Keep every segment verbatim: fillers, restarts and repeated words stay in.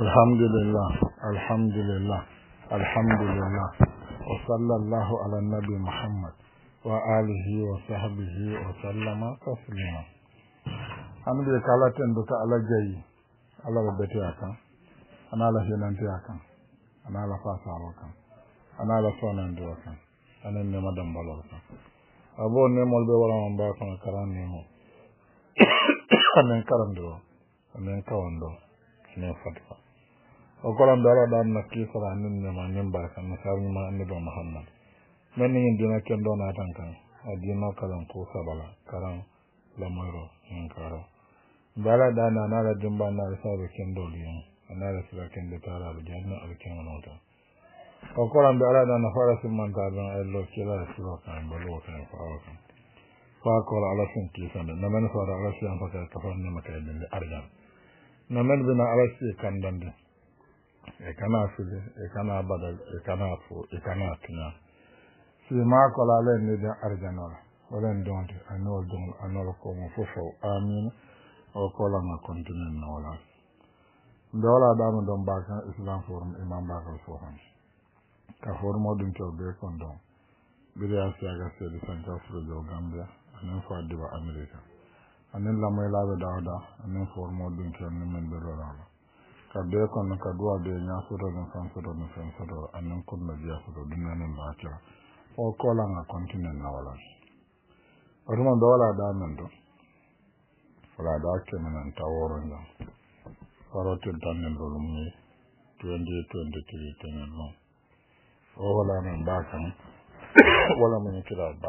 Alhamdulillah, alhamdulillah, alhamdulillah. Wa sallallahu ala nabi Muhammad wa alihi wa sahbihi wa sallama taslima. Hamdu kala tendo ka ala jayi, ala rabati akan, ana ala hinanti akan, ana ala fasaro kan, ana ala sonandi akan, ana nema dambalo kan. Abo nemol be wala on ba kan karan nemo. Anen karando, anen kawando, anen fatwa. O kolam dara dan nakki sara nin ne ma nim ba kan sabu ma ande do Muhammad men ni dina ken do na tan kan adina kalan ko sabala karan la moiro en karo dara dan na na dimba na sabu ken do liyo na la sira ken de tara al janna al ken nota o kolam dara dan na fara sim man ta don ay lo kila siro kan balo kan fa kan fa ko ala sin ki san na men fara ala sin fa ka fa ne makay de arjan na men bina ala sin kan dande e kana fili e kana badal e kana fo e kana tina si ma ko la len ni da arjana wala ndonte anol don anol ko mo fofo amin o ko la ma continue na wala ndola da mo don ba kan islam forum imam ba ko fo han ka forum dum to be kon don bi ya sa ga se di san ta fro do gambia anen fa di ba america anen la may la be dawda anen forum dum to ni men be ro kabbe kon ka duwa be nya soto no san soto no san soto anan kon na biya soto dunanan ba ta o kola na continent na wala oruma do wala da nan do wala da ke manan taworo nya farote tanen do lumni twenty twenty-three tanen no o wala nan ba kan wala mun kira ba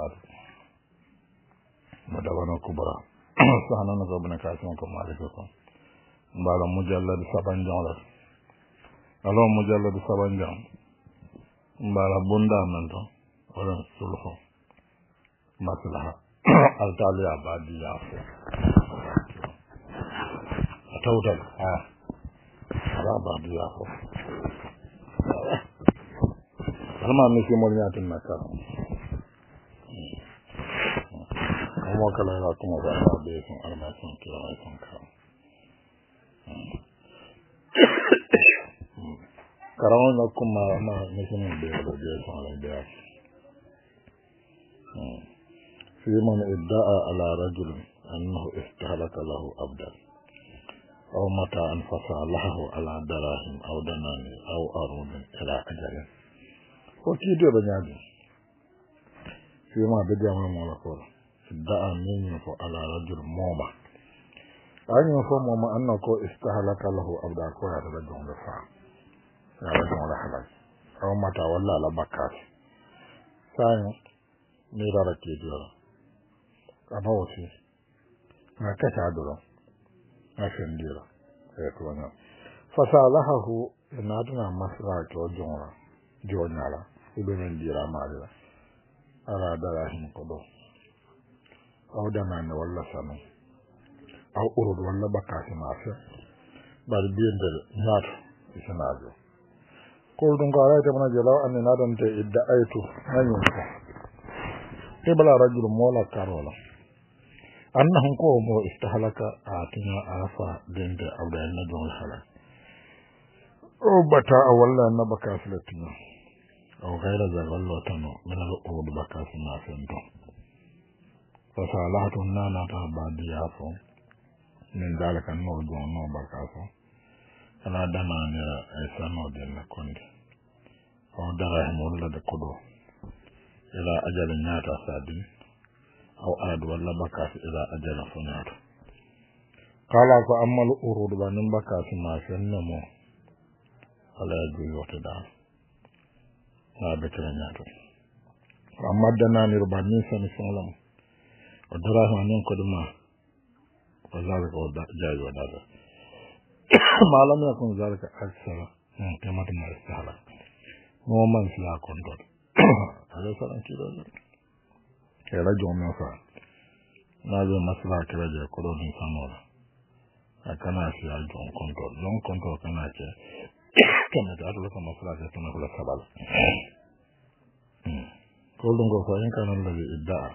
madawana kubra sahana no go bana ka son ko maliko ko mbala mujallad sabanjang la alo mujallad sabanjang mbala bunda manto wala sulhu maslaha altali abadi yafu atawdal ha ala abadi yafu alma misi moliyatin nakar mo kala la kuma ba be son alma son kila son ka karawon na kuma ma misinin da ya roge sun alaiya fi man idda'a ala rajul annahu istahlaka lahu abdan aw mata an fasalahu ala darahim aw danani aw arudin ila ajalin ko ki do banyaji fi ma da jama'a mala ko idda'a min fa ala rajul moma anyo fo moma annako istahlaka lahu abda ko ya da jonga fa ya da jonga halal aw mata walla la bakkat sai ni dara ke dira kana wasi na ka ta dora na sendira e ko na fasalahu ina duna masra to jonga jonala ibenen dira mala ala dara hin ko do aw dana ne walla sanu aw urud walla bakati mafe bal biende nyaat isanajo ko dum ko ara tamana jelaw an na don te idda aytu nanyo ko ibla rajul mola karola annahum ko mo istahalaka atina arafa dende awda na don hala o bata walla na bakati latina aw gaira za wallo tano min al urud bakati mafe ndo fa salatu nana ta badiya fo min dalika no do no bakaso ala dana ne esa no de na konde o dara mulla de kodo ila ajalin nata sadin aw ad walla bakaso ila ajala funata kala ko amal urud banin bakaso ma fenno mo ala ju yote da na be tira nyato amma dana ne rubani sani sonlam o dara hanin ko duma وذلك جاي ودادا ما لم يكن ذلك أكثر كما تما استهلك مو من فيها كنتر هذا سلام كده كلا جوم يفعل نازل مسلا كلا جاي كلون سامورا أكنا فيها جوم كنتر جوم كنتر كنا كي كنا تعرف لك مسلا كنا كلا سبال كلون كفاين كان الذي ادعى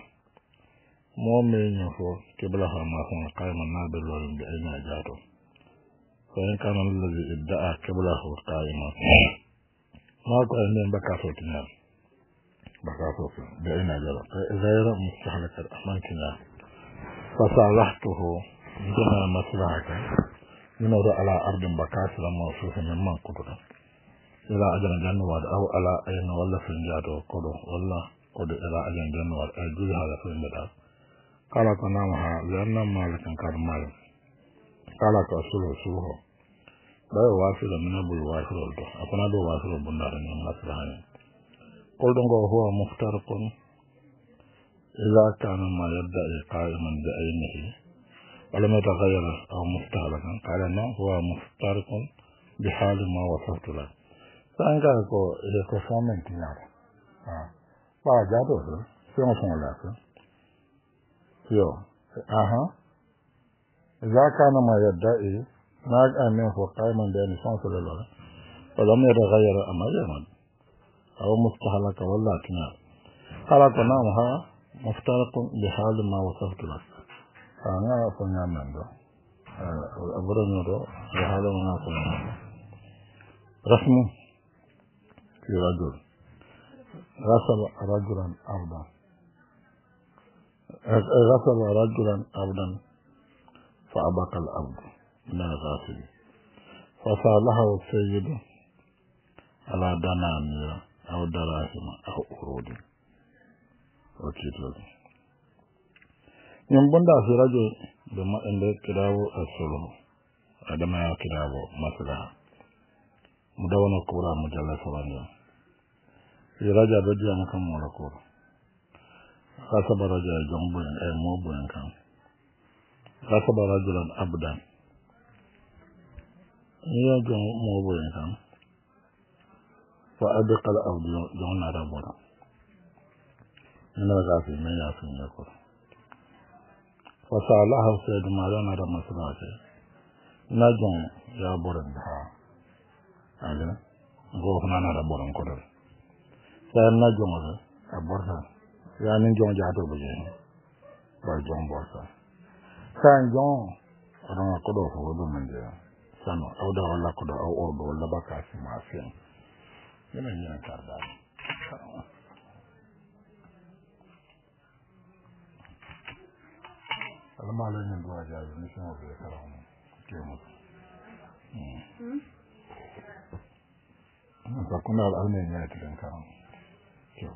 mo me nyafo ke bala ha ma fon kayma na be lo be ina jato فإن كان الذي ادعى قبله قائما ما قال من بكاته تنام بكاته بأين جرى غير مستحلك أمانتنا فصالحته جنا مصلحة ينور على أرض بكاته لما وصوف من من قدر إلى أجل جنوات أو على أين ولا في الجادو قدر ولا قدر إلى أجل جنوات أجل هذا في المدار قال كنامها لأن مالك كان مالك قال كأسوله سوله لا يواصل من أبو الواصل أكون أبو واصل بندار من مصلحة قلت هو مفترق إذا كان ما يدعي قائما بعينه ولم يتغير أو مستهلكا قال نعم هو مفترق بحال ما وصفت له فأنك يكون فامن تنار فأجابه سيما سيما لك يو أها إذا كان ما يدعي ما أمين هو قائما بعينه سنة الله ولم يتغير أما يمن أو مستهلك ولا تنار قال نعم ها مفترق بحال ما وصفت لك أنا أقول نعم عنده أبرنا له بحال ما أقول نعم رسم في رجل غسل رجلا أرضا غسل رجلا أرضا فأبقى الأرض من الغاسل فصالحه السيد على دنانير أو دراهم أو أرود وكيتوز ينبندا في رجل بما عند كتاب الصلح عندما كتاب مصلحة مدونة كورا مجلة سوانيا في رجل رجل مكان مولكور غصب رجل جنبين أي موبين كان غصب رجلا أبدا هي جن موبين كان فأبقى الأرض جون ربنا من الغافل من ياسين يقول فسألها سيد مالنا رمى سلاته نجم يا بورن ها أجل غوفنا نرى بورن كدر سيد نجم هذا أبورها يعني نجم جاتو بجيه برجون بورسا سيد جون رمى كدر فوضو من جيه سنو أو دا ولا كدر أو أرض ولا بكاسي معفين يمين ينكر داري لما لين الدواء جاي نسمع في كلام كلمة فكنا الأغنياء يأتون كلام شو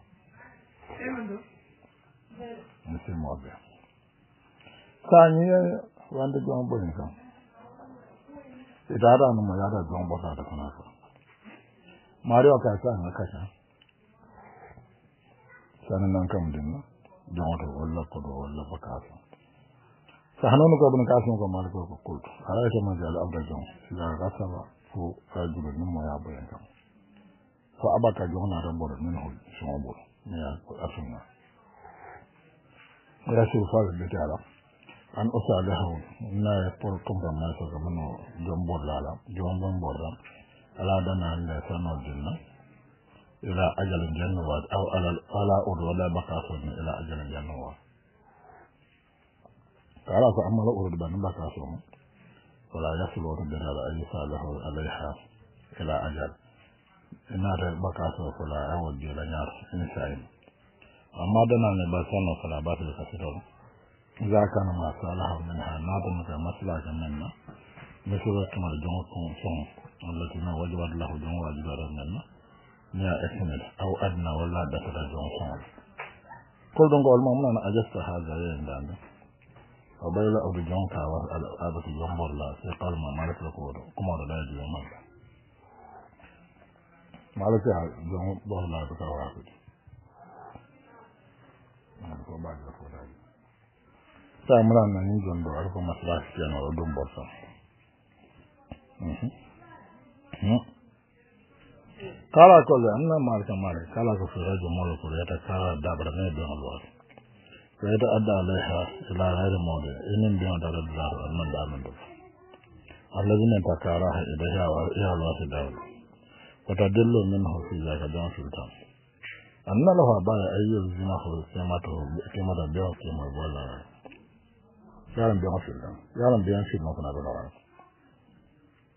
نسمع به ثانيا وعند جون بين كلام إذا هذا ما يهذا جون بساط كنا ماريو كاسان كاسا سنة نكمل دينا جون ولا كذا ولا بكاسا سهنون ko bun kasun ko mal ko ko ala ita majal abda jon sila gasaba ko rajul ni mo ya bayan kam ko abaka jon na ran bodo min hol so mo ne ya ko asuna rasul fa de tala an usalaha na ya por tumba ma so ko no jon bodala jon bon bodala ala dana la sano dinna ila ajalin jannawa aw ala ala ud wala bakasun ila ajalin jannawa قال فأما أرد بأن بكاسهم ولا يصل أرد على أي صالح عليها إلى أجل إن هذا بكاسه فلا يعود إلى نار إنسان أما دنا نبسان فلا باطل كثيرون إذا كان ما صالح منها ناظم كمسلاك منا مثل كما الجمهور صن التي ما وجبت له جمهور واجبات منا يا إسمد أو أدنى ولا دخل جمهور صن قل دنقوا المؤمنين أجست هذا يندان وبيلا أو بجون كاوا أبتي جنبور لا سيقال ما مالك لكورو كما ردا يجي يمان مالك جنبور لا بكاوا أبتي مالك وبعد لكورو سامران نين جنبور أرفو مسلاح كيانا ودون بورسا قال أقول أن مالك مالك قال أقول في رجل مولك يتكارا دابر نيبين الوار فإذا أدى عليها إلى غير موضع إنهم بيون دار الدار المن دار من دار الذين تكاراها إليها وإيها الواسي دار وتدل منه في ذلك دون سلطان أن له أبايا أي يلزمه كيمته كيمة بيون كيمة ولا يعلم بيون سلطان يعلم بيون سلطان فنا بلغان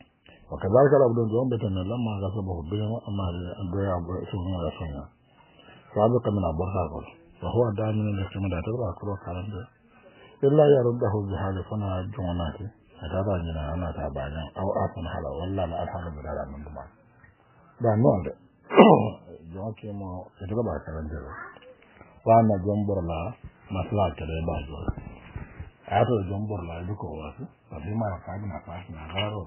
وكذلك العبد الجوم بتن لما غصبه بهم أما الدنيا سبحانه وتعالى سابق من أبوها قول وهو دائما من الاحتمال تبرع كل كلام ده إلا يرده بهذا فنا جوناتي هذا جنا أنا تابعنا أو أصلا حلا ولا لا الحال بدل من دماغ ده نوع ده جون كيمو يتبع كلام ده وأنا جنبر لا مسلا كده بعده هذا جنبر لا يدكوا واسي tapi malah kagak nafas nagaro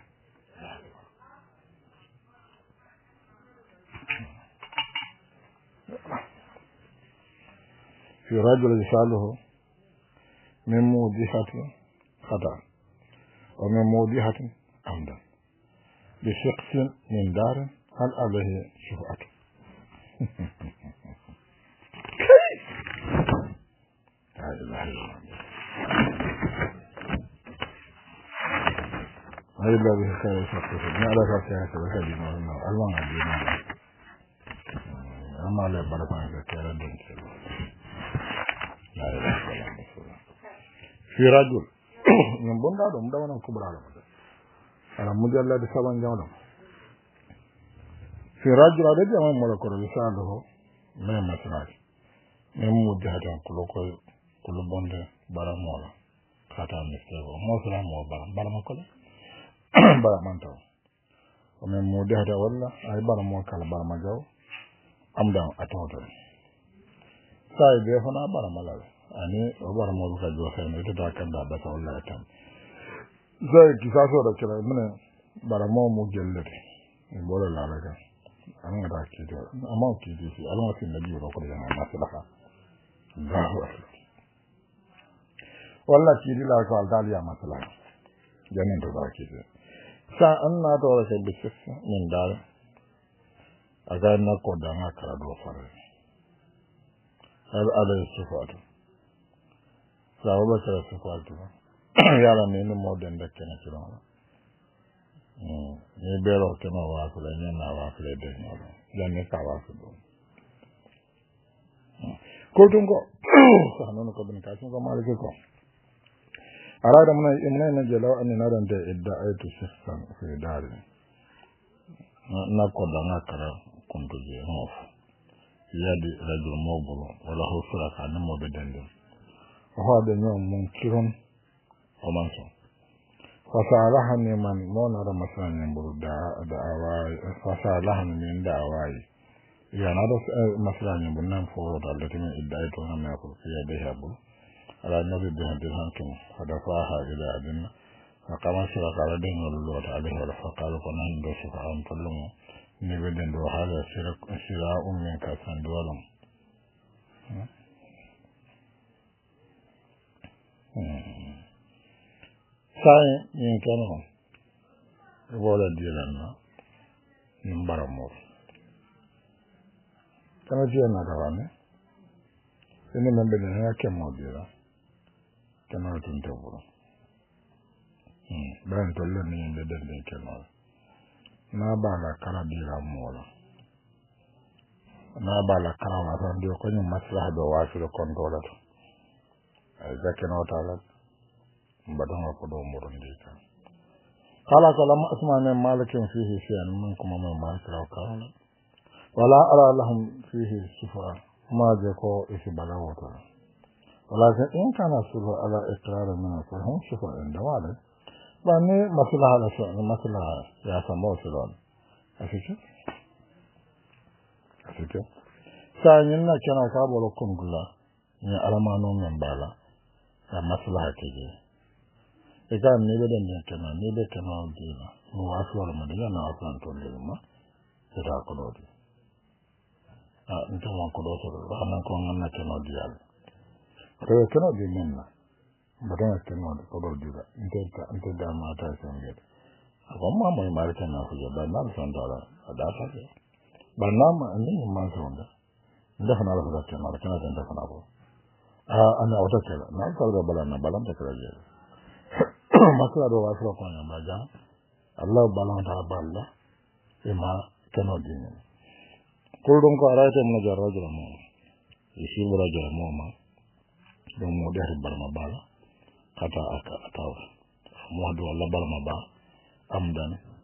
في رجل يسأله من موضحة خطأ ومن موضحة عمدا بشخص من دار هل عليه شفعة لا إله إلا الله هذا الذي خير شخصه ما لا تفعل كذا كلمة الله عزيزنا أما لا بركة كذا دين لا إله إلا الله في رجل من بندا دم دوانا كبر على مدى على مجلد سبعين جملة في رجل هذا جمع ملكور يسأله ما مسناك من مجهد كل كل كل بند برا مولا خاتم مستوى موسلا مو برا برا ما كله برا مانتو ومن مجهد ولا أي برا مو كلا برا ما جو أمدا أتوتر sai be fana bara malal ani bara mo buka jo sai ne ta kan da ba wallahi tam sai ki sa so da kira mun bara mo mo gellete in bola la la an ga ki da amma ki di shi alma tin da biyo ko da na maslaha Allahu akbar wallahi ki di la ko aldali ya maslaha janin to da ki da sa an na to sai bisis min dal aga na ko da na kara do fare هذا هذا الصفات سأقول لك الصفات يا لمن مودن دكنا كلام يبيرو كما واصل ينا واصل دين يعني كواصل كوتونغو سانو كوبن كاسون كمالك كو أراد من من نجلو أن نرى أن إدعاء تسخن في دار نقول لنا كلا كنت جيهوف yadi rajul mawbulu wala hu suraka namo be dende ho de nyom mun kiron o manso fa salaha ni man mona da masan buru da da awai fa salaha ni da awai ya na da masan ni bunnan fo da da tin idai to na me ko ya de habu ala nabi bi hadin hankin fa da fa ha ila adin fa kama suraka da den lolo ta alaihi wa fa qala ko nan do shi fa an tullumo ni beden do hala sira sira ummen ka san dolam sai ni kono wala dilana ni baramo kana jena kawane ene membe ne yake modira kana tunte buru hmm ban tolle ni inde den kemal na bala kara dira mola na bala kara na san dio ko ni maslaha do wasu do controla to ay zakeno tala mbadon ko do murun dika kala kala ma asmane malikin fihi shay'an min kuma ma malikra kala wala ara lahum fihi sufa ma je ko isi balawata wala in kana sufa ala iqrar min fahum sufa inda wala bani masalah la sha masalah ya samo silon afike afike sanyin na kana ka bolo kungula ni alamano men bala ya masalah keje ega ni be den kana ni be kana dina mu aswar ma dina na asan to le ma ira ko do a nto ma ko do to ana ko ngana kana dial to kana di menna badana kenan ko do dira intenta intenta mata sange ko ma mo mari kana ko da na san dara da ta ke banna ma ni ma sonda nda kana la da kenan kana da kana ko a ana wata kala na ta da balana balan ta kala je masala do wasu ko na baja Allah balan ta balla e ma kana din ko don ko arata mo jarra jara mo isi wala jara mo ma don mo da barma bala kata aka atawa muhadu Allah barma ba amdan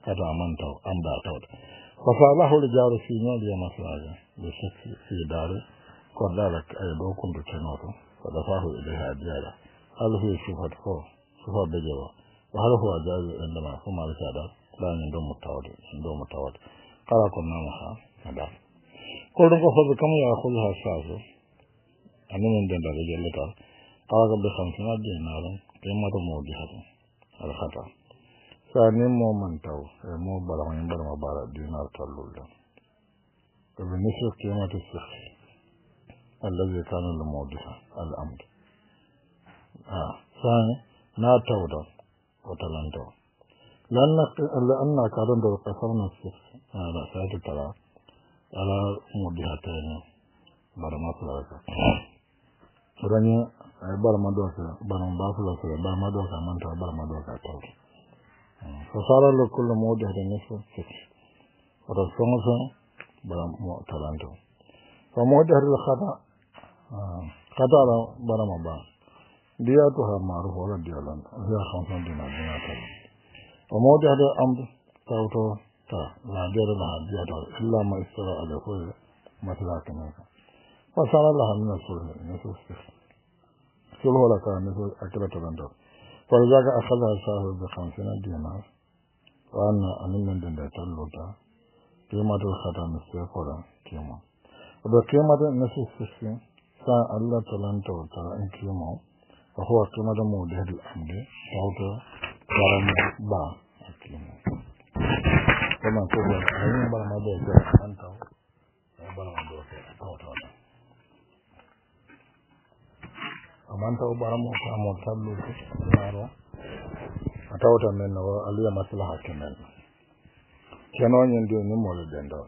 kata mantaw anda tawde fasalahu rijalu fi nyali maslaga bi shakki fi dare ko dalak ay do kundu tenoto fa dafahu ilayha jara hal huwa shufat ko shufa bejewa wa hal huwa jazu indama kuma risada la ni do mutawde do mutawde kala ko namaha ada ko do ko hobe kam ya khulha sasu anu men den dal jellata kala ko be khamsina dinaran kematu modi hatu al khata sani mo mantaw e mo bala ma mbara ma bara dinar tallulla ko be nisfu kematu sikh alladhi kana al modiha al amd ah sani na tawda wa talanto lanna lanna karon do kasarna sikh ala saytu tara ala modiha tani bara ma fulaka ranya ay bara ma do sa bara ma fulaka bara ma do ka manta bara ma do ka tawda فصار له كل موضع نصف ستة ورسمه بلا تلانتو فموضع الخطأ خطأ بلا مبا دياتها معروف ولا ديالان هي خمسة دينار دينار وموضع الأمر تاوتو تا لا ديال لها ديال إلا ما استرى على كل مثلا كمان فصار لها من السورة نصف ستة سلوه لك نصف أكلة تلانتو فلذلك أخذها صاحب بخمسين دينار وأن أن من دين تلوتا قيمة الختام السيقرة قيمة وبقيمة نفس السيسين سا الله تلانتو ترى إن قيمة وهو قيمة مودة الأمد توتا كرم با قيمة كما تقول أين برما دوكا أنتو برما دوكا توتا amanta baramo kamo tallu naro atawta men no aliya maslaha kenan keno nyen do ni mo le dendo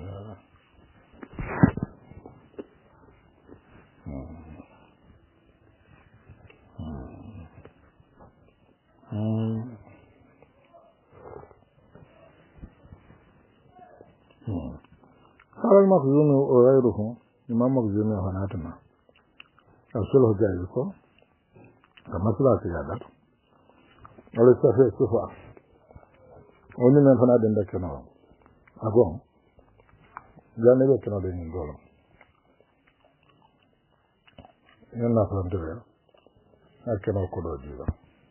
قال المخزوم وغيره إمام مخزوم هناتنا أصله جايكو كما سلا سيادة ولا سافي سفا وني من فنا دين دكنا أقوم جاني دكنا دين دولم يلا فهمتوا أكنا كله جيلا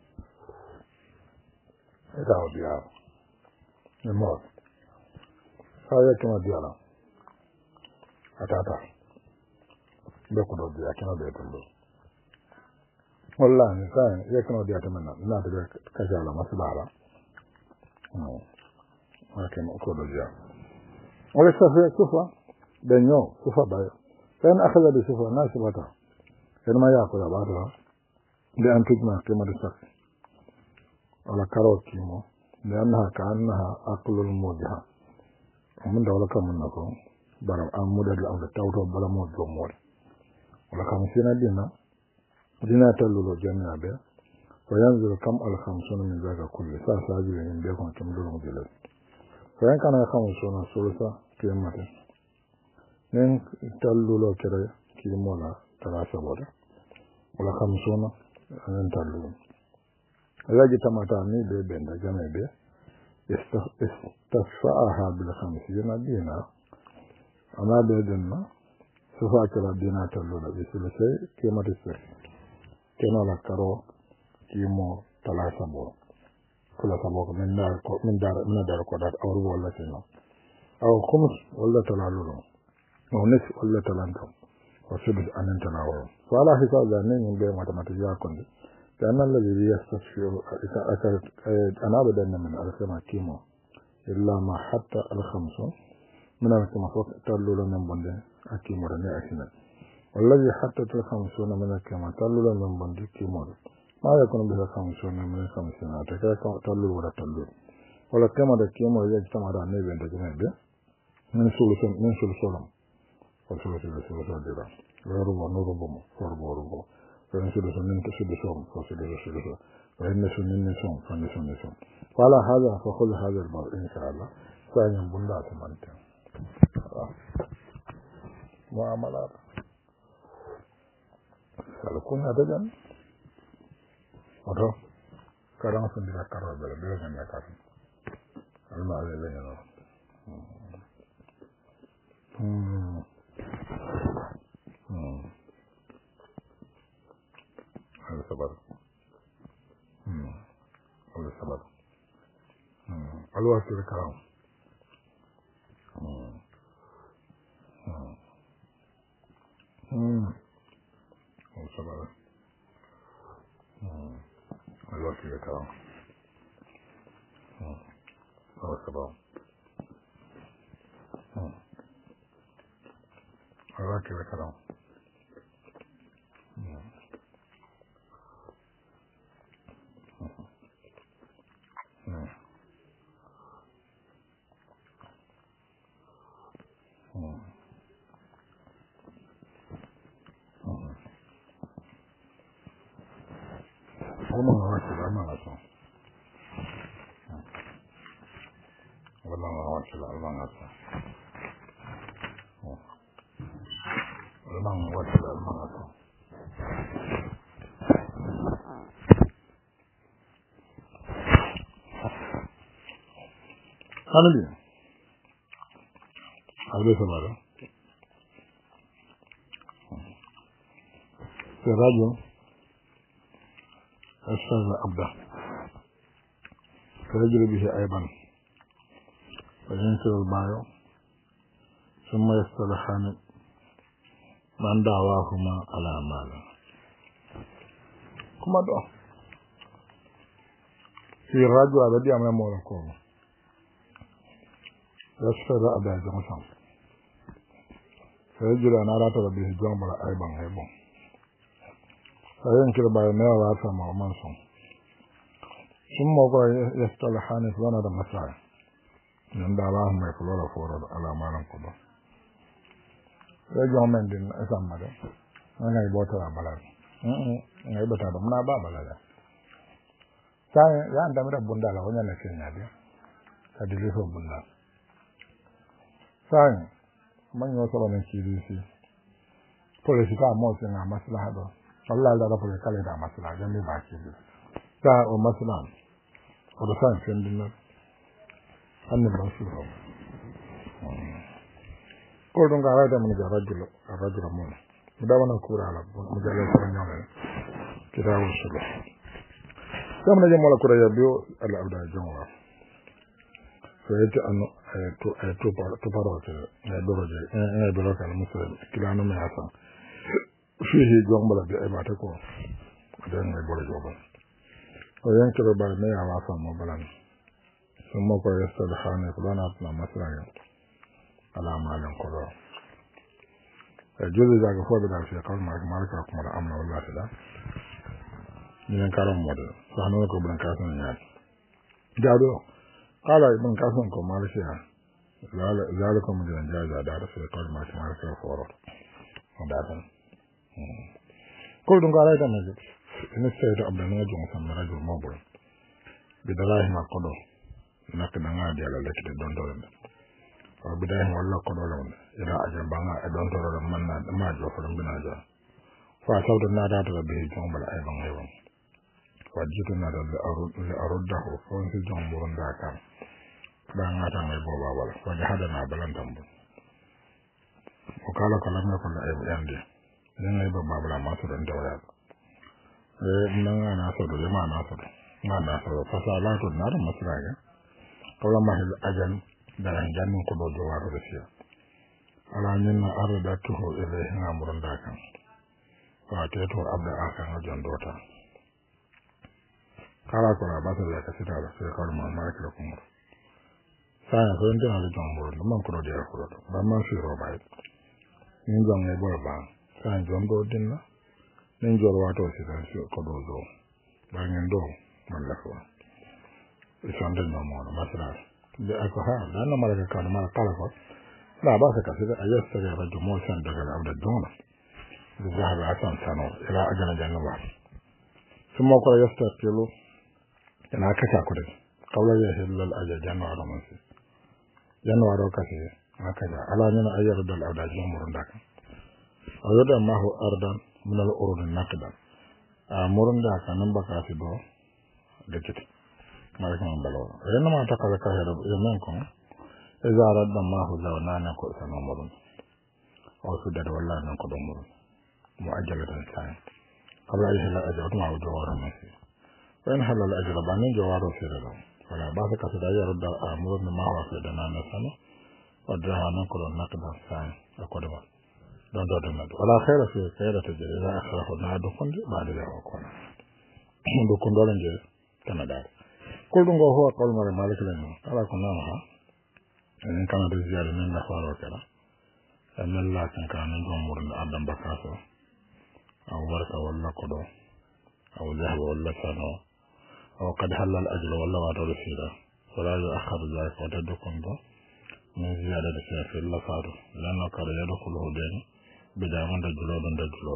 إذا هو ديار يموت هاي كنا ديالا أتاتا بكرة دي أكنا بيتم بس والله إنسان يكنا دي أتمنى لا تبقى كجالة مسبارة لكن أقول دي وليس في سفة بنيو سفة بايو فإن أخذ بسفة ناسبتها إنما يأخذ بعضها لأن تجمع قيمة الشخص ولا كروت كيمو لأنها كأنها أقل الموجهة ومن دولة كمنكم برم أمودة الأمر التوتو بلا موجه موري ولا خمسين دينا دينا تلولو جميع بيه وينزل كم الخمسون من ذاك كل ساعة ساجل من بيكم كم دولو مجلس فإن كان خمسون سلسة قيمة من تلولو كده كيمولا ثلاثة بودا ولا خمسون من تلولو إذا جيت متعني بيه بين جميع بيه استفاءها بالخمسين دينا أما بيدنا سوف كلا دينا تلولا بسلسة كيما تسر كنا لكرو كيمو ثلاثة بو كل سبوك من دار من دار من دار قدرات أو ربع ولا كنا أو خمس ولا تلالو أو نصف ولا تلانتو وسبب أن تناول فعلى حساب ذلك من بين ماتماتيكا كندي كأن الذي يستشفي أنا بدأ من الخمسة كيمو إلا ما حتى الخمسة من الكمافوك تلولا من بندن أكيمور نأكينا والذي حتى الخمسون من الكما تلولا من بندن كيمور ما يكون به الخمسون من الخمسين أتكا تلول ولا تلول ولا كما كيمور يجتمع على نيبين تجمع به من سلسون من سلسولم وسلسل سلسل ديرا وربو نربو وربو ربو فإن سلسل من تسلسون فسلسل سلسل وإن نسون نسون فنسون نسون فعلى هذا فخذ هذا الباب إن شاء الله فإن بندات منتين muamalat kalau kun ada kan atau kadang sendiri karo bela bela kan ya kan alma ale le no hmm hmm ala sabar hmm ala sabar hmm alwa sir karam hmm hmm ala sabar hmm alwa sir karam hmm ala sabar hmm alwa sir karam hmm hmm hmm Alma ngawasi alma ngaso. Wala ngawasi alma ngaso. Alma ngawasi alma ngaso. Hanali. Hable sabara. Serajo. أستاذ عبده فيجري به أيضا فينكر البايو ثم يصطلحان من دعواهما على مال كما دعا في الرجل الذي أمام مولكم يستاذ عبده جمسا فيجري أن أراد به جمع أيضا هيبون فينكر بايو نيو راسا مؤمنسون ثم يصطلحان في وانا مسائل من دعواهما يقولون فورد على مال كله Rejo men din asamba de ngai botara balal mm ngai botara mna ba balal sai ya ndamira bundala wonya na Kenya de kadili so bunda sai manyo so ban kirisi politika mo se na maslaha do Allah da rafa kale da maslaha dan ba ki sa o maslaha o da san fin din annin ba su ko don ga da mun ga rajulo rajulo mun da wannan kura ala mun ga la san nyame kida wusulo kam na jamola kura ya biyo ala abda jonwa so yete anno to to to parote e doroje e doroje al muslim kila no me asa fihi jongbala bi ay mata ko dan e bolo joba o yankiro ba me ya wasa mo balan so mo ko yastadhana kulana na maslaha ala malan kodo e jodi daga fobe da fi kal ma marka kuma da amna wallahi da ni karam modo sahno ko ban kasan ya jado kala ibn kasan ko marshiya zala zalikum min jaza da fi kal ma marka foro da dan ko dun gara da ne ne sai da abdan ne jom san rajul mabul bidalahi ma kodo nak da nga de la lekte don do o bidahi walla ko do lawne ila aja banga e don toro man na ma jo ko dum bina ja fa sawdo na da to be jom bala ay banga yon fa jitu na da arud li aruddahu fo ci jom bo nda kan da nga tan ay bo babala fa da hada na balan tambu o kala kala na ko ay yande den ay bo babala ma to don dawya e nan na so do ma na so ma na so fa sa la to na da masra ga ko ma ajan daran jannin ko do jowaro be fiya ala nyinna arda tuho ele na muranda kan wa teto abda akan jon dota kala ko la basa ya kasita la se ko ma ma ko ko sa ya ko ndina le jon mur man ko do de ko do ba ma fi ro bay ni jon ne bo ba sa jon do dinna ni jor wato si sa ko do do ba ngeen do man la ko isande no mo masra da aka ha da na mara ka na kala ko la ba ka sai a yasta ga rajo mo san daga abda dona da zahaba asan sano ila ajana jannawa sun ma ko yasta kilo ina ka ta kudi kawla ya hilal aja jannawa da mansi jannawa da ka sai aka da ala ne ayyar dal abda jumurun da kan ayoda ma hu ardan min al urud naqdan a murun da kan nan baka fi do da kiti مالك من بلور إنما تقل كهر يمنكم إذا رد الله لو نانا كؤسا أمر أو سدد والله ننقض أمر مؤجلة ثانية قبل أن يهل الأجل معه جوار مسي وإن هل الأجل بانين جوار سيرا فلا باس كسد يرد أمر ما هو في دنانا سنة ودرها ننقض النقض الثاني أقول ما دون دون دون ولا خير في خير تجري إذا أخرف النادو كنت بعد ذلك وكونا دكون دولن جي كما دار كل دون هو قول مرة مالك لنا على كنا معها إن كان رجال من نفار وكذا أن الله كان كان يجمع من آدم بكاسة أو ورث ولا قدو أو ذهب ولا سنو أو قد حل الأجل ولا وعد رسيلا فلا يؤخر ذلك وتدكون دو من زيادة في الله فارو لأنه كان يدخله دين بدأ من دجلود دجلود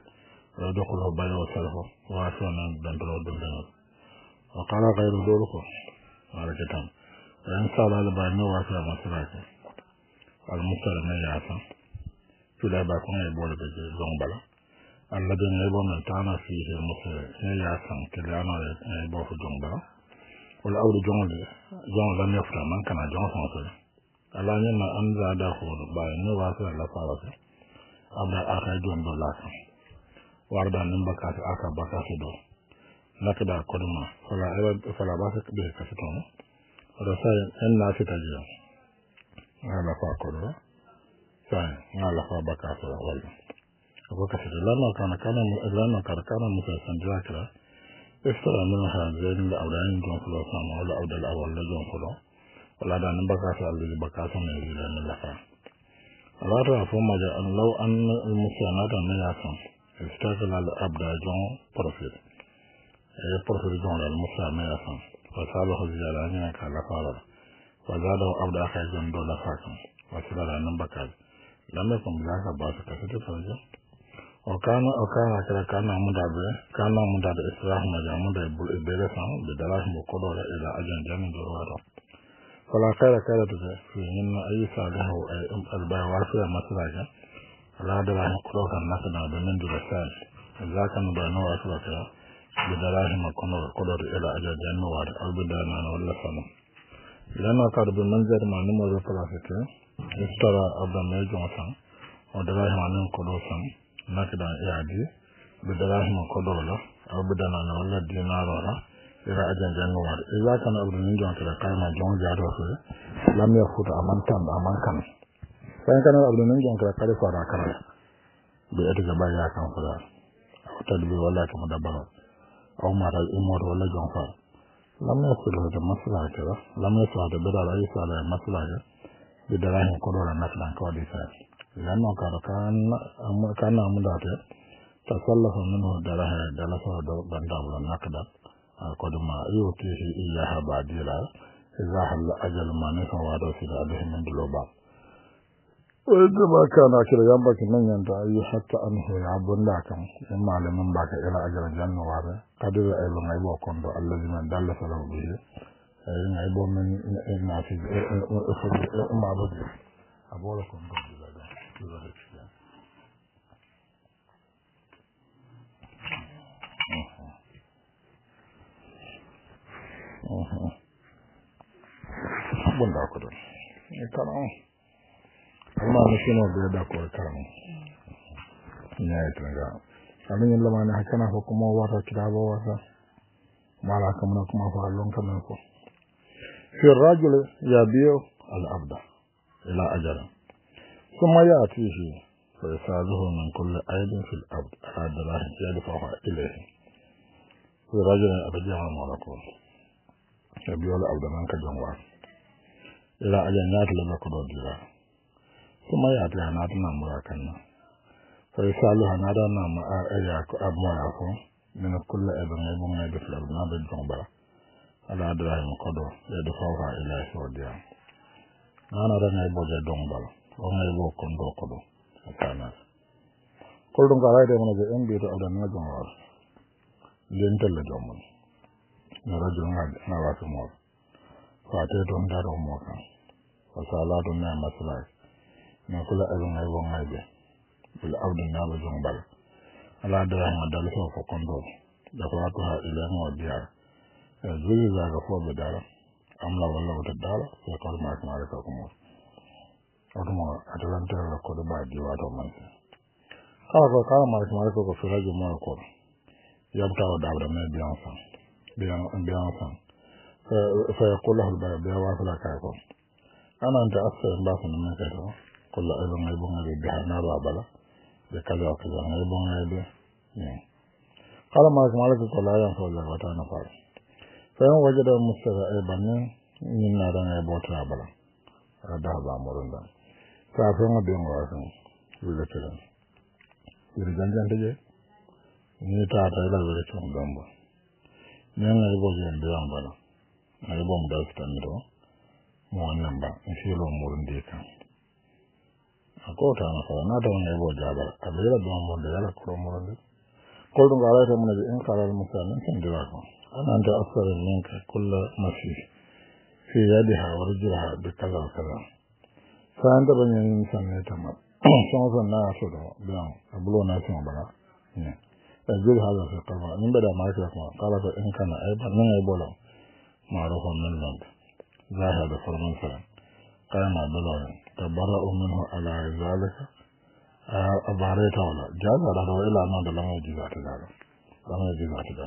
ويدخله بيع وسلفه وعشونا دندلود دندلود وقال غير ذلك على كتاب وإن صار هذا بينه وعشونا مسلاك المسلم يعصى في لعبة كون يبول بجي زنبلا الذين يبول من تعنا فيه المسلم يعصى كلانا يبول في زنبلا والأول جنل جنل لم يفرع من كان جنل فنصر ألا ينا أن زاده بينه وعشونا لفارسه أبدا آخر جنل لكن warda nin bakati aka bakati do nakda koduma fala eba fala basak be kasitono odo sai en na fita jiya ala fa kodo sai ala fa bakati wala ko kasito lama kana kana lama kana kana musa sanjira istara min ha zain da awdan jon fulo sama wala awdal awal la jon fulo wala da nin bakati alli bakati ne zira min lafa ala ta fo ma ja an law an al musanata min yasan استغل الأبدا جون بروفيت أي بروفيت جون المسلم يفهم وصالح الجلاني كلا فارا وزاده أبدا خيزون دولا فاكم وسيلا لأنم بكال لم يكن بلاك باسا كسيت فرجا وكان وكان كلا كان مدعب كان مدعب إسراح مجا مدعب بلسان بدلاش مقدور إلى أجن جميع جوارا فلا خير كلا في إن أي صالح أي البيع وارفع مسلاجا لا دراهم قلوك النسنا بمن درسان إذا كان بأنه أسلك بدراهم قدر إلى أجل جنوار أو بدانا ولا سنة لأنه قد بمنزل ما نمو ثلاثة اشترى أبدا ميجون سن ودراهم عنهم قدوسا نكدا إعدي بدراهم قدر أو بدانا ولا دينار إلى أجل جنوار إذا كان أبدا ميجون كده قائمة جون جادوه لم يفوت أمان تام أمان كان فإن كان الأبد من جون كلا كالي فارا كلا بيأتي جبايا كان فلا أو تدبي ولا كمدبر أو مارا الإمور ولا جون فار لم يصل هذا مسلا كلا لم يصل هذا بدل أي سالة مسلا بدلاهم قدولا مثلا كودي فار لأنه كان كان مداته تسلف منه دلها دلسه بندابلا نقدا قدما يوتيه إياها بعديلا إذا هل أجل ما نفع وادوسي لأده من دلوبا وإذا كان كده ينبغي من ينتهي حتى أنه يعبد لكم إما لمن باك إلى أجل الجنة وهذا قد يعيب غيب وكنت الذي من دل فله به يعيب من الناس إما عبد أقول لكم بذلك بند أكتر كلام Allah ne shi ne da da ko karam ne ya tanga amin lama ne hakana ko kuma wata kitaba wata mala kamna kuma fa lon kamen ko fi rajul yabiu al abda ila ajala thumma yatihi fa yasaluhu min kulli aidin fil abd adala yadfa ilayhi fi rajul abda mala ko yabiu al abda man ka jonwa ila ajala yatla ko do dira kuma ya ta na tana murakanna sai salu hana da na ma aya ko abma ko min kullu ibn ibn ma bifla na da jomba ala da mu kodo ya da fawa ila sodiya nana da na boje jomba o ngai bo kondo kodo kana koldon ga raide mo je en bi to da na jomba len tel da jomba na rajul na na wa ko mo fa te don da ro mo ka fa sala do na maslai na kula abin ai bon ai be bil abdin na ba jong bal ala da ma dal so ko kondo da ko to ha ila mo dia juli zaga foɓe dara amla walla wata dara sai kal mak mare ka kuma wato mo atalantere la ko ba di wato man kala ko kala mak mare ko ko firajo mo ko yabta o dabra me biyan san biyan biyan san fa yaqulu al bayt biya wa fala ka ko ana anta asfa ba san men ka to kullu ayba ngai bo ngai bi na ba bala be kala ko ngai bo ngai be kala mak mare ko la yan ko la wata na fa fa wajada mustafa ay banne min na da ngai bo tra bala ada ba morunda ka fa mo be ngwa san wala tele wala janjan de ni ta ta la wala tun gamba ni ngai bo je be an bala ngai bo mo da sta mi do mo wannan ba in shi lo morunde kan akota na fa na da ngai bo jaba abira do mo da la ko morunde ko dum ala ta mun in kala musalin kan dira ko ana da asar minka kullu mafi fi yadiha wa rijliha bi kaza kaza san da ban yin san ne ta ma son san na so da biyan abulo na son bana ne da jil hada sai kalma in da ma ka kuma kala ka in kana ai ban nan ai bola ma ro hon nan nan zaha da farman sa kana bola tabara'u minhu ala zalika a bare ta wala jaza da ila nan da lamu ji za ta da lamu ji za ta da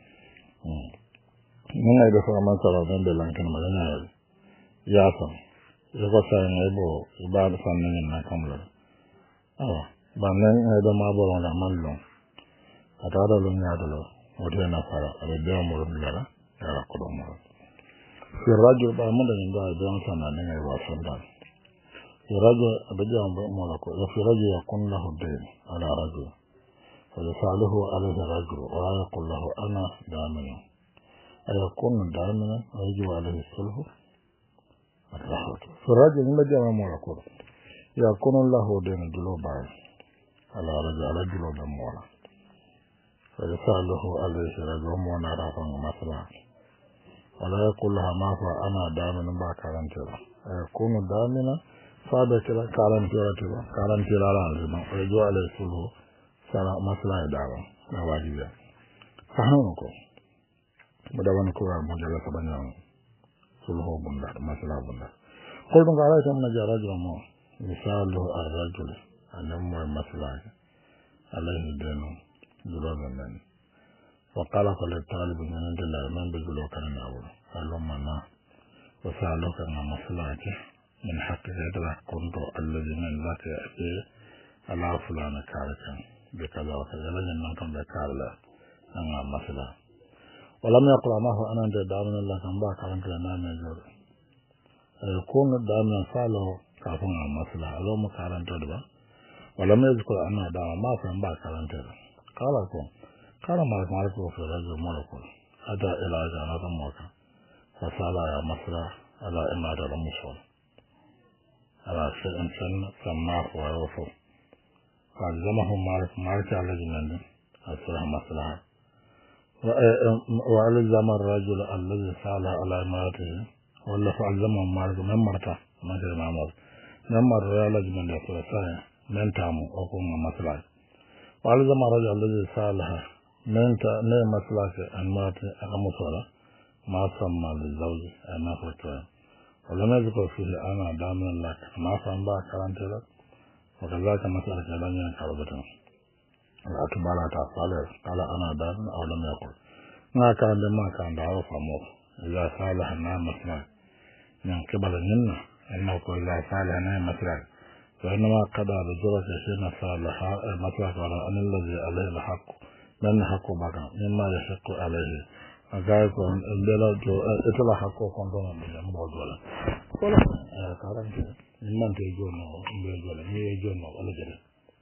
mun ai da farman sa da da lankan magana ya san ya ko sai ne bo ibada sannan na kamla ah ban nan ai da ma bo da mallon ata da lu nya da lo wata na fara da da mu rubuta ya ko do mu fi rajul ba mun da inda da sannan ne ai wasan da fi rajul abaja mu la ko fi rajul yakun lahu dayn ala rajul فيسأله عليه الرجل ولا يقول له أنا دامنا أيكون دامنا ويجب عليه الصلح الرحمة فالرجل الذي أمام يقول يكون له دين جلوبا على رجل على جلوب مولا فيسأله عليه الرجل مولا رافع مثلا ولا يقول لها ما فأنا دامنا ما كارنتلا أيكون دامنا فابكلا كارنتلا كارنتلا لازم ويجب عليه الصلح sara masala dawa na wajibi sahanu ko mudawan ko mo jala sabanya sulhu bunda masala bunda ko dum gara tan na jara jamo misalu ar-rajul anam mo masala alayhi dinu duloga men wa qala qala talib min indillah man bizulo kan nawo alumma na wa saluka na masala min haqqi hadra kuntu alladhi min laka ala fulana karakan بكذا وكذا لن نكون بكارلا أنا مثلا ولم يقل ما هو أنا دامن الله كم باك عن كلام مجور يكون دامن فعله كافون مثلا لو مكارن تدبا ولم يذكر أنا دام ما فهم باك عن تدبا قال لكم قال مالك مالك وفي رجل ملكون أتى إلى جانب موكا فسأل يا مثلا على إمارة المصول على شيء سن سماه ويوفو فعلمهم مالك مالك على جنان الصلاة مصلحة وعلم الرجل الذي سأل على امرأته ولا فعلمهم مالك من مرتا ما كان معمر من مر على جنان الصلاة من تامو أقوم مصلحة وعلم الرجل الذي سألها من تا من مصلحة امرأته أمصلة ما سمى للزوج أنا فتوى ولم يذكر فيه أنا دامن لك ما فهم بها كرانتلك وكذلك مسألة كلامي كربتنا لا تبالا تفعله قال أنا دامن أو لم يقل ما كان لما كان دعوه فموه إذا صالح النام مسلك من قبل منا إنه إذا صالح النام مسلك فإنما قضى بجرة شيء صالح مسلك على أن الذي عليه الحق من حق بقى مما يحق عليه أقايك الليلة إطلع حقه كنتم بجمع موضوعا ولا كارنك من تيجونا بيجونا ميجونا ولا جري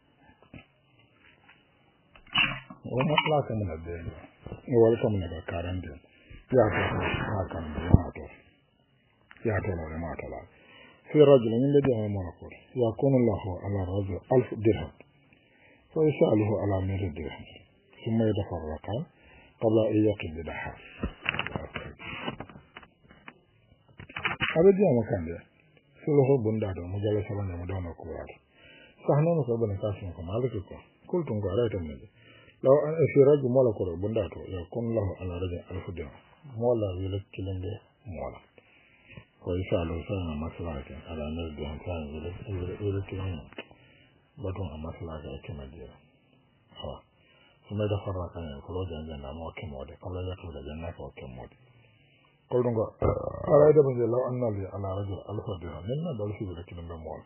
وما لا كمن الدين ولا كمن الكارنك يا كم ما كم ما تو يا ترى ما تلا في رجل من الذي ما نقول يكون الله على رجل ألف درهم فيسأله على مئة درهم ثم يتفرقان قبل أن يقضي بحث هذا جاء مكان ده سلوه بندادو مجالة سبانة مدونة كورات سهنون سبانة كاسم كمالككو قلتم قرأت مني لو أن في رجل مولا كورا بندادو يكون له على رجل ألف درهم mola wile kilinde mola ko isa lo sana maslaka ala ne de han wile wile wile kilinde batun a maslaka ke majira ha kuma da faraka ne ko da janna mo ke mode kala ya to da janna ko ke mode ko dunga ala da banje law annabi ala rajul alfa dirham minna dal fi wile kilinde mola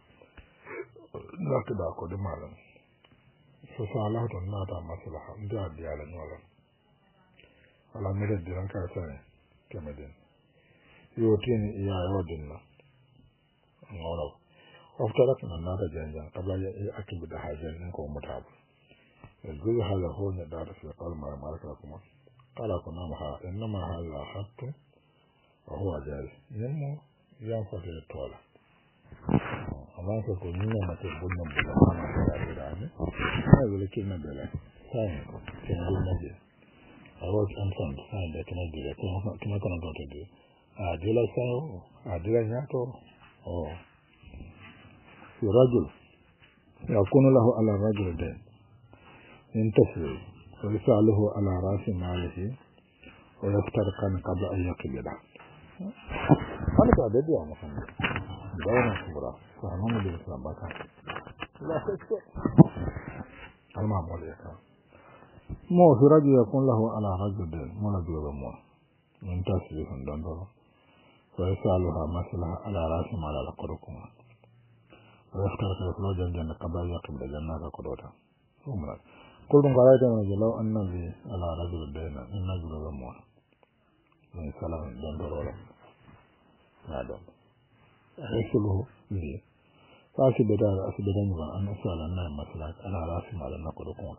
lakka da ko de malam so sala to na da maslaha nda diala nola ala mere diran ka sane kemeden yo tini iya yodin na ngoro oftara kana na da janja kabla ya akibu da hajan ko mutabu yanzu hala ho ne da da sai ma marka kuma kala kuna ma inna ma hala hatta wa huwa jari yammo ya fata tola amma ko ko ni ma ko bunnan bulla kana da da ne na zule kin da la sai ko kin gunna je I was concerned and I cannot do that. I cannot do that. Ah, do you say? Ah, do you know? Oh, في رجل يكون له على الرجل دين ينتفع ويسأله على رأس ماله ويفترقان قبل أن يقبله. هذا كذا دي أنا فهمت. دورنا كبرى. فهمنا بالإسلام بكا. لا تسكت. المعمول يكون. مو في رجل يكون له على رجل دين مولا بيوغا مو من تسليف دندو ويسألها مثلها على رأس مال على قرقما ويخترق الفلو جنجان قبل يقبل جنة قدوتا قلت قرأت من جلو أن النبي على رجل دين إن بيوغا مو من سلام دندو رولا نادم يسأله لي فأسي بدار أسي بدنجا أن أسأل النبي مثلها على رأس مال على قرقما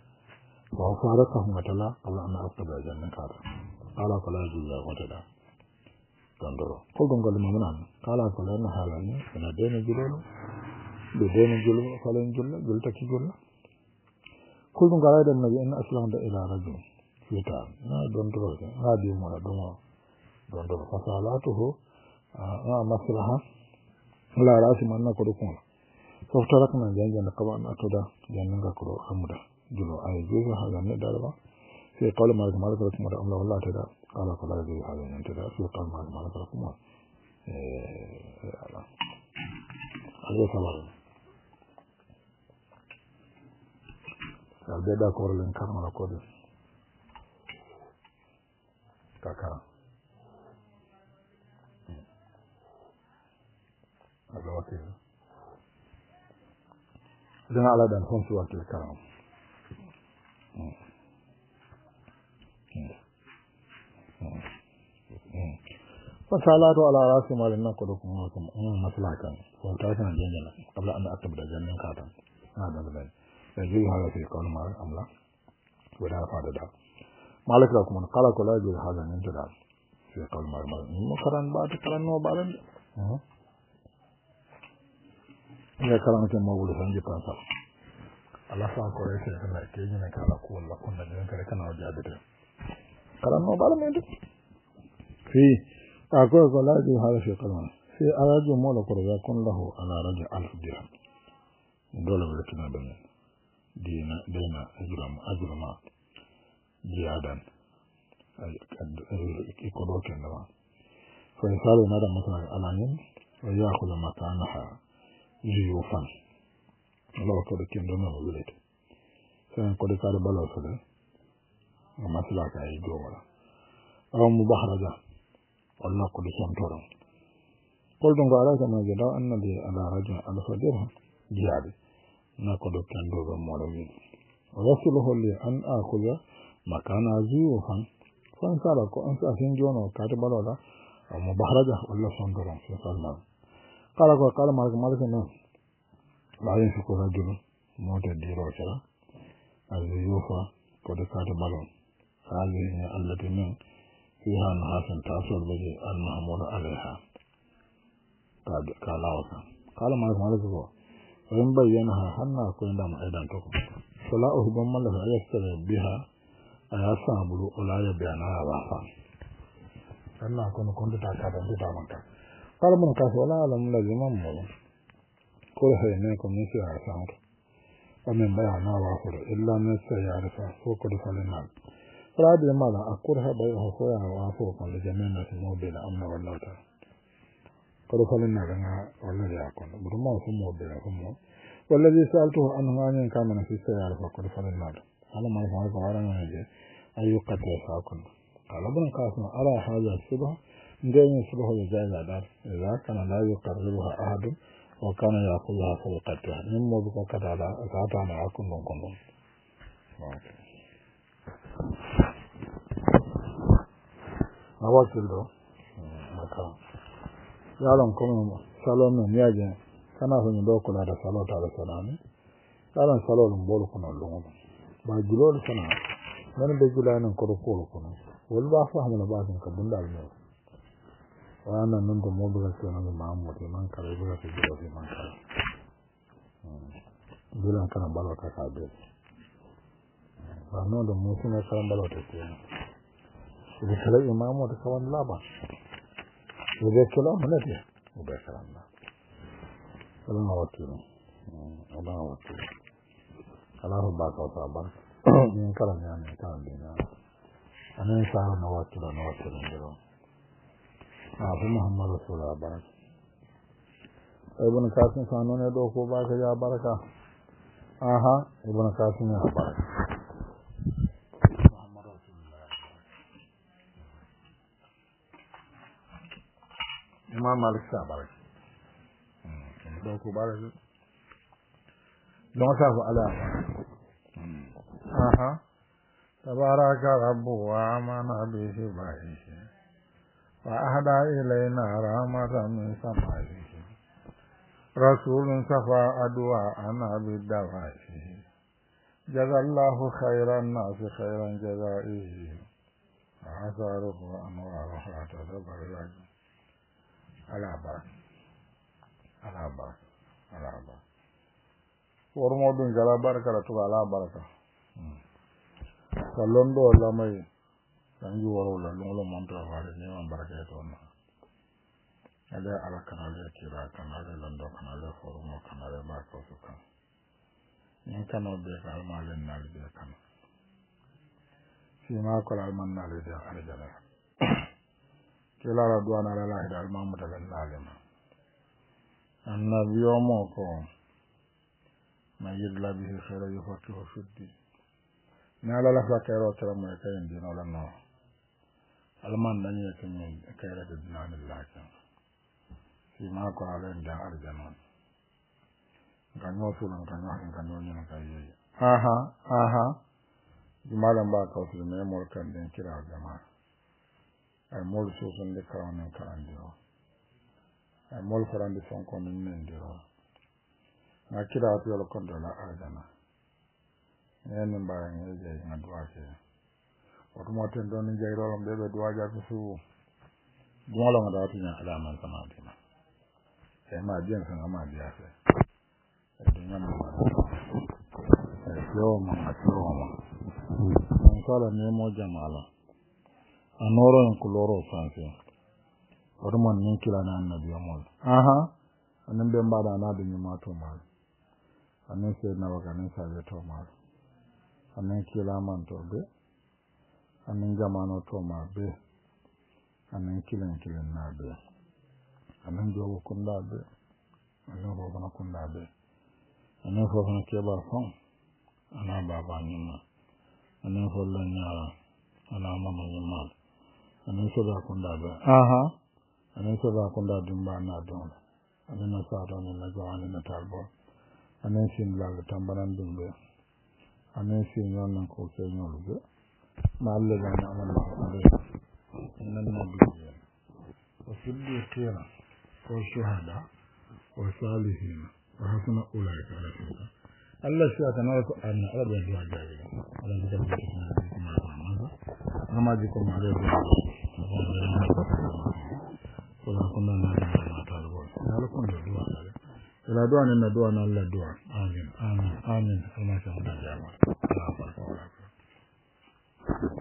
وفارقهم وتلا قبل أن أكتب جنة كارا قال فلا يجوز وتلا تنظروا قلتم قال ممنان قال فلا نحالني أنا دين جلول بدين جلول فلن جل جلتك جل قلتم قال هذا النبي أن أسلمت إلى رجل في تام نا دندروا هذه مولا دموا دندروا فصالاته مصلحة لا رأس من نقدكم فافترقنا جنة قبل أن أكتب جنة كرو حمدا جلو أي جزء هذا من الدربة في قول ما يجمع لكم مرة أملا والله تدا قال فلا يجوز هذا من تدا في قول ما يجمع لكم مرة هذا سبب البيدا كور لنكار من الكود كاكا هذا وكيل لنا على دان خمس وكيل كلام فصلاته على راس مال نقدكم مصلحة وتركنا جنجنا قبل أن أكتب جنجنا كاتم هذا بدل يجوز هذا في قول ما أملا ولا فاد دا مالك لكم قال كل يجوز هذا من جدال في قول ما أملا مكرن بعد كرن وبعدين يا كلام كم أقول سنجي كانسا Allah sa ko yake kana ke yin kala ko Allah kun da kare kana wajabe da karan no bala me fi ta ko ko la ji hala shi kalma fi arajo mola ko ya kun lahu ala rajul alf dirham dole ba kina da dina dina ajram ajrama jiadan ai ko do ken da fa misalu na da mutane alanin wa ya khula makanaha yufan Allah ko da kin don mu zulet sai ko da kare bala so da amma sala ka yi goma aw mubahraja Allah ko da san toron ko don ga ala kana da annabi ala rajul al-fajr jihad na ko da kan do ga mo da wi rasuluhu li an akhudha makana zuhan san sala ko an sa sin jono ka da bala da mubahraja Allah san toron sallallahu kala ko kala mal mal kana لا ينفق رجل موت الديروشة الزيوفة قد كانت بلون هذه التي من فيها نحاس تأصل بجي المحمول عليها كالاوسا قال ما يسمى لكم وإن بيّنها حنا كون دام أيضا تكم فلا أهبم من له يستري بها أياسابل ولا يبيعنها وافا أنا كون كنت تاكادا تتامتا قال من كاس ولا أعلم لازم أمو كل شيء منكم نسي عرفانك ومن بيعنا وافر إلا نسي عرفا فوق دفلنا فرادي مالا أكورها بيها خويا وعفوك من لجميعنا موبيل أمنا والله قالوا فلنا لنا والذي أكون برما في موبيل فمو والذي سألته عنه أن كان من في السيارة فقال فلنا على ما يفعل فعلا من يجي أي قتل فأكون قال ابن قاسم أرى هذا الشبه دين الشبه يجعل دار إذا كان لا يقررها أحد وكان يأخذها في القتل من موضوع قتل على أسعتنا أكون لكم awakil do maka yaron kuma salon nan yaje kana so ndo kula da salota da salami yaron salon bolu kuna lungu ba gilol kana nan be gilanin ko ko kuna wal ba fahmu na ba kan kadun da ne wannan nan da mu buga sai nan Muhammad man kare buga sai da man kare gilan kana balaka ka be ba no da mu suna kan balaka ce وبكلا إمام وتكون لابا وبكلا منادي وبكلا الله الله وكيله الله وكيله الله باك وصابر من كلام يعني كلام دينا أنا إنسان نوكل نوكل ندرو أبو محمد رسول الله بارك ابن قاسم خانون دو کو باك يا بركة آها ابن قاسم يا بركة Imam Malik Sabarak. Donc, Barak. Donc, ça va aller. Aha. Tabaraka Rabbu wa amana bihi ba'ihi. Wa ahda ilayna rahmatan min samaihi. Rasulun safa adwa ana bidawa'ihi. Jazallahu khairan nasi khairan jazaihi. Wa asaruhu anwaruhu atadabaraka. Alaba, alaba, alaba. Warmo dun jala baraka la tuga ala baraka. Salondo la mai sanju waro la lungo monto wale ne man baraka to na. Ada ala kanale kira kanale londo kanale formo kanale ba ko suka. Ni kano be ka male nal be kan. Si ma ko al man nal de arjala. Kila la duana la la hidal mamu da lalima annabi yomo ko ma yidla bihi khayra yufaqihu fiddi na la la fakero tara mo kay ndi no la no alman nan yake min kayra da dinan laka si ma ko ala nda arjana ganyo sulan ganyo han ganyo ni na kai aha aha jumalan ba ka su ne mo kan den kira jama'a ay mol soson de karan karan diro ay mol karan de son ko min men diro na kira to lo kon dola arjana nen mba ngi je na duwa ke wato mo ten don ngi ro be be duwa ja su duwa lo ngada tinya alama sama dina e ma bien san ma dia fe e dunya ma e yo ma atro ma sala ne mo jamala anoro en kuloro sanse ormon nin kila na annabi amol aha anan be mbada na de nyuma to mal anan se na waka nan sa to mal anan kila man to be anan jamano to ma be anan kilan kilan na be anan jogo kunda be anan rogo na kunda be anan fo na ke ba fon ana baba nyima anan fo la nyara ana mama nyima anan so da kunda be aha anan so da kunda dumba na don anan sa don na jawani na talbo anan sin la tambanan dumbe anan sin yon nan ko se nyolbe ma alle ga na Allah ale nan na bi wa kullu khira wa shuhada wa salihin wa hasuna ulaika rafiqa Allah shi ta nawa an arba da jawi Allah da kuma kuma kuma amma ji kuma da wala kunna na da talbo ya kun da duwa ila duwa ne na duwa na Allah duwa amin amin amin Allah ya mu da jama'a